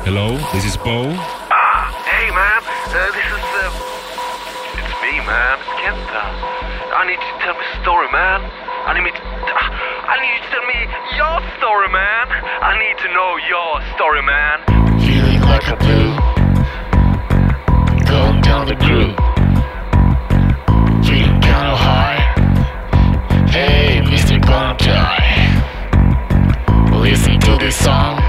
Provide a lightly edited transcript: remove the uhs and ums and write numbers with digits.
Hello, this is Bo. Hey man, it's me man, it's Kenta. I need you to tell me a story man. I need you to tell me your story man. I need to know your story man. Feeling like a blue, going down the groove, feeling kinda high. Hey, Mr. Gonna Die. Listen to this song.